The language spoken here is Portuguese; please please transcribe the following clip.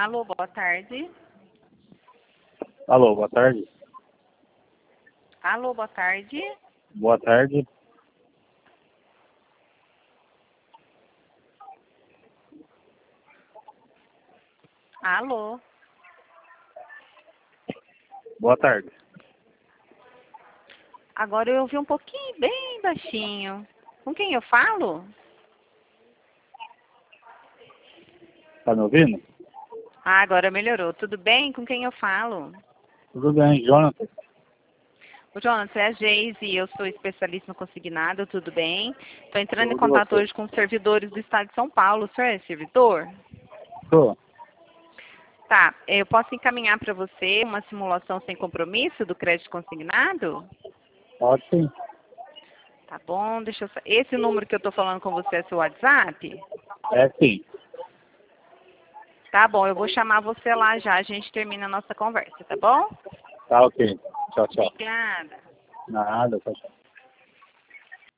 Alô, boa tarde. Alô, boa tarde. Alô, boa tarde. Boa tarde. Alô. Boa tarde. Agora eu ouvi um pouquinho, bem baixinho. Com quem eu falo? Tá me ouvindo? Ah, agora melhorou. Tudo bem? Com quem eu falo? Tudo bem, Jonathan? O Jonas, é a Geise, eu sou especialista no consignado, tudo bem? Estou entrando em Tudo contato você? hoje com os servidores do estado de São Paulo. O senhor é servidor? Tô. Tá, eu posso encaminhar para você uma simulação sem compromisso do crédito consignado? Pode sim. Tá bom, deixa eu... Esse número que eu estou falando com você é seu WhatsApp? É sim. Tá bom, eu vou chamar você lá já, a gente termina a nossa conversa, tá bom? Tá ok. Tchau, tchau. Obrigada. Nada, tchau, tchau.